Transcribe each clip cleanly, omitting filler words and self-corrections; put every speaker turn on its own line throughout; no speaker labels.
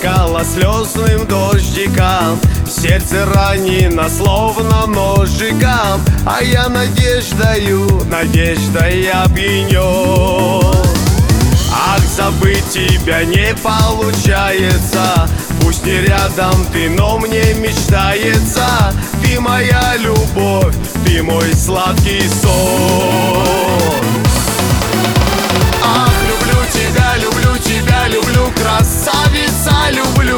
плакала слезным дождиком, сердце ранено словно ножиком, а я надеждой опьянен. Ах, забыть тебя не получается, пусть не рядом ты, но мне мечтается. Ты моя любовь, ты мой сладкий сон. Ах, люблю тебя, люблю, красавица, люблю.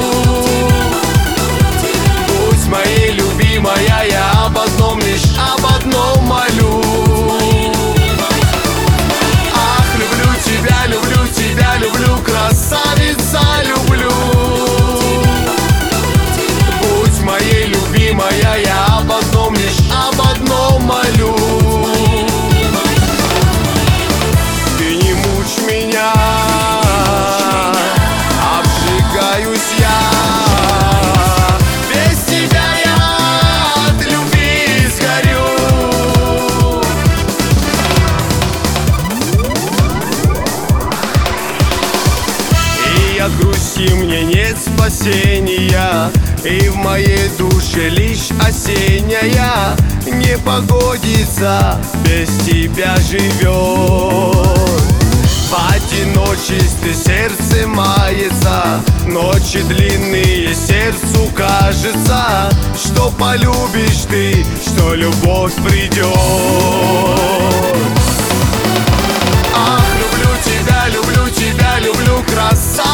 Будь моей любимая, я об одном, лишь об одном молю. Ах, люблю тебя, люблю, красавица, люблю. Будь моей любимая, я об одном, лишь об одном молю. Ты не мучь меня, обжигаюсь я. Без тебя я от любви сгорю. И от грусти мне нет спасения, и в моей душе лишь осенняя непогодица без тебя живет. В одиночестве сердце мается, ночи длинные, сердцу кажется, что полюбишь ты, что любовь придет. Ах, люблю тебя, люблю, красавица.